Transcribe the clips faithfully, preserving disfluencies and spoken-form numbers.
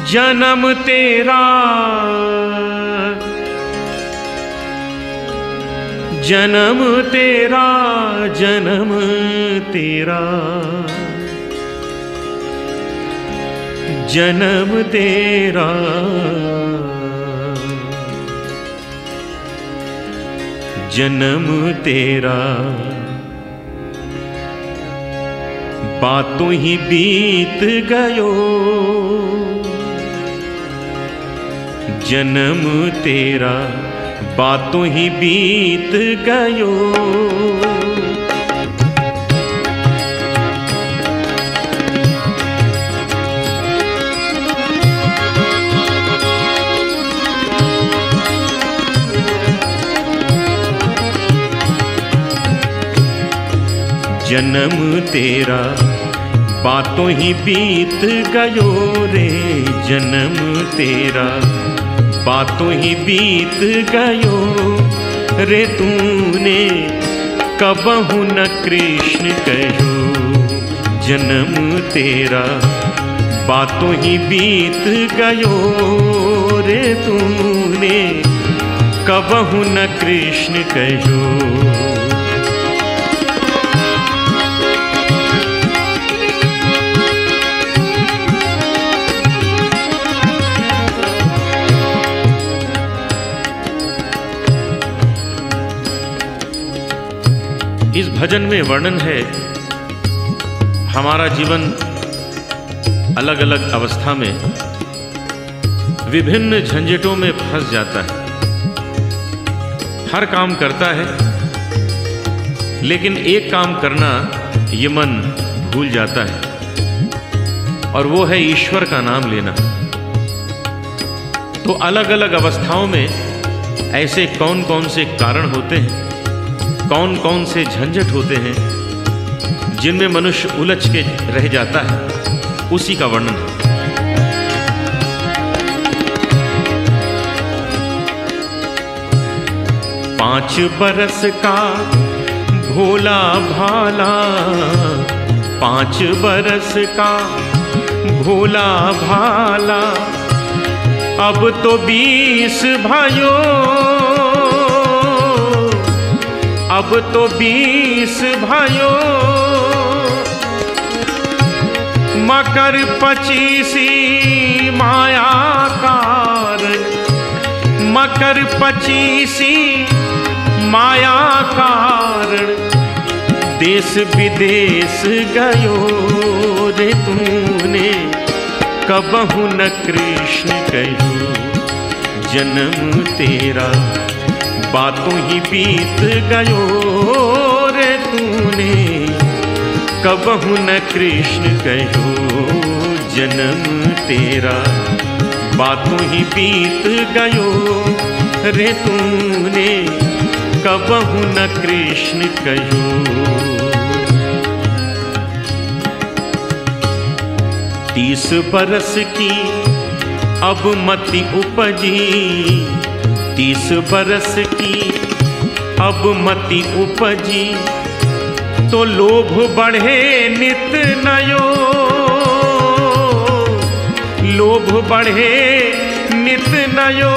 जन्म तेरा जन्म तेरा जन्म तेरा जन्म तेरा जन्म तेरा बातों ही बीत गयो जन्म तेरा बातों ही बीत गयो जन्म तेरा बातों ही बीत गयो रे जन्म तेरा बातों ही बीत गयो रे तूने कबहु न कृष्ण कहो जन्म तेरा बातों ही बीत गयो रे तूने कबहु न कृष्ण कहो इस भजन में वर्णन है हमारा जीवन अलग अलग अवस्था में विभिन्न झंझटों में फंस जाता है। हर काम करता है लेकिन एक काम करना ये मन भूल जाता है और वो है ईश्वर का नाम लेना। तो अलग अलग अवस्थाओं में ऐसे कौन कौन से कारण होते हैं, कौन कौन से झंझट होते हैं जिनमें मनुष्य उलझ के रह जाता है, उसी का वर्णन है। पांच बरस का भोला भाला पांच बरस का भोला भाला अब तो बीस भाइयों अब तो बीस भाइयों मकर पचीसी माया कारण मकर पचीसी माया कारण देश विदेश गयो रे तूने कबहु न कृष्ण कहो जन्म तेरा बातों ही बीत गयो रे तूने कबहु न कृष्ण कहो जन्म तेरा बातों ही बीत गयो रे तूने कबहु न कृष्ण कहो। तीस बरस की अब मति उपजी तीस बरस की अब मति उपजी तो लोभ बढ़े नित नयो लोभ बढ़े नित नयो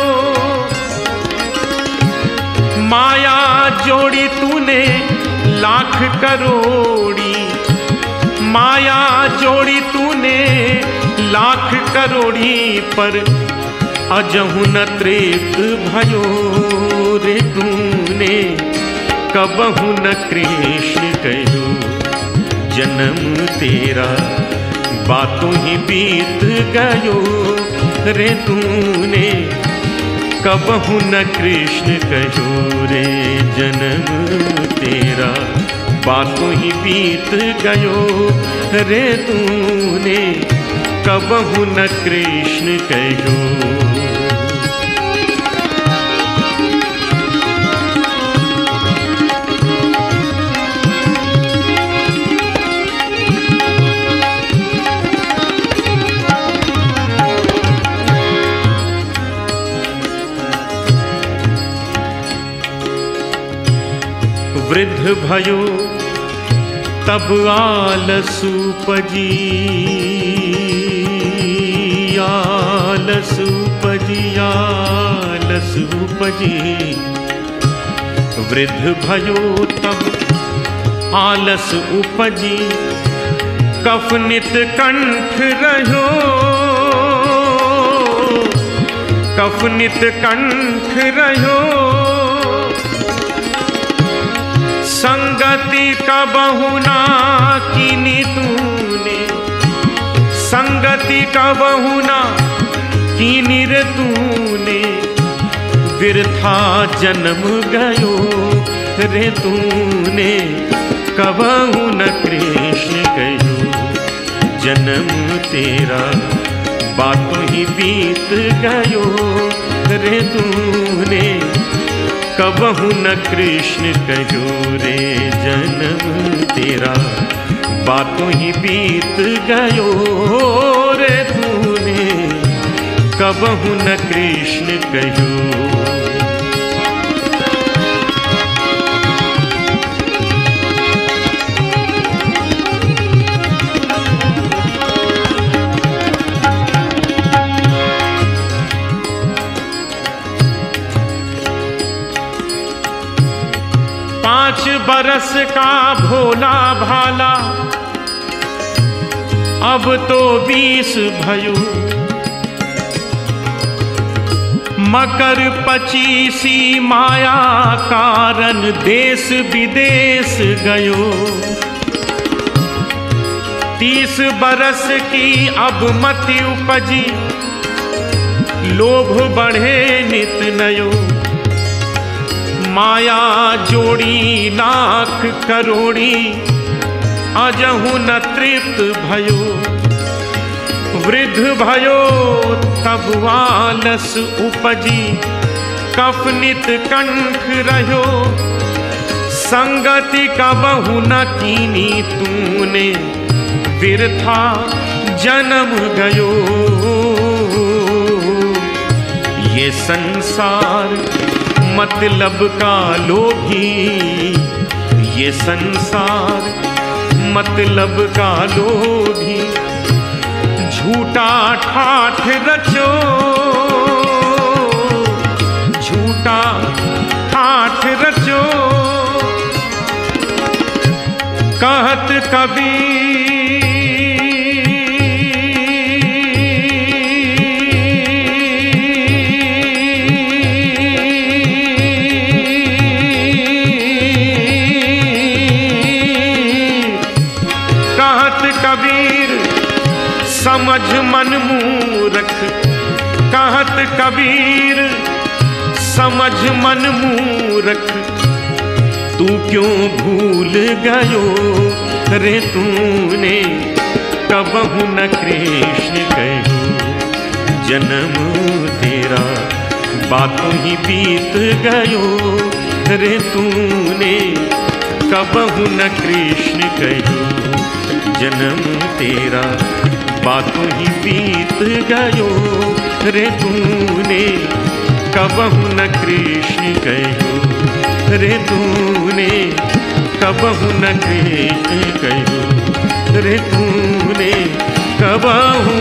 माया जोड़ी तूने लाख करोड़ी माया जोड़ी तूने लाख करोड़ी पर अजहु न तृप्त भयो रे तूने कबहु न कृष्ण कहो जन्म तेरा बातों ही बीत गयो रे तूने कबहु न कृष्ण कहो रे जन्म तेरा बातों ही बीत गयो रे तूने कबहु न कृष्ण कहो। वृद्ध भयो तब आलसु पजिया आलस उपजी आलस उपजी, वृद्ध भयो तब आलस उपजी, कफ नित कंठ रहो, कफ नित कंठ रहो, संगति कबहु ना कीनी तूने, संगति कबहु ना कीनी रे तूने, बिरथा जन्म गयो रे तूने, कबहु न कृष्ण कहो जन्म तेरा, बातों ही बीत गयो रे तूने, कबहु न कृष्ण कहो रे जन्म तेरा, बातों ही बीत गयो रे तूने, कबहु न कृष्ण कहो। पांच बरस का भोला भाला, अब तो बीस भयो, मकर पचीसी माया कारण, देश विदेश गयो, तीस बरस की अब मति उपजी, लोभ बढ़े नित नयो, माया जोड़ी लाख करोड़ी, अजहु न तृप्त भयो, वृद्ध भयो तब आलस उपजी, कफ नित कंठ रहो, संगति कबहु न कीनी तूने, बिरथा जन्म गयो, ये संसार मतलब का लोभी, ये संसार मतलब का लोभी, झूठा ठाठ रचो, झूठा ठाठ रचो, कहत कबीर कबीर समझ मन मूरख, कहत कबीर समझ मन मूरख, तू क्यों भूल गयो रे तूने, कबहु न कृष्ण कहो जन्म तेरा, बातों ही बीत गयो रे तूने, कबहु न कृष्ण कहो जन्म तेरा, बातों ही बीत गयो रे तूने, कबहु न कृष्ण कहो रे तूने, कबहु न कृष्ण कहो रे तूने, कबहु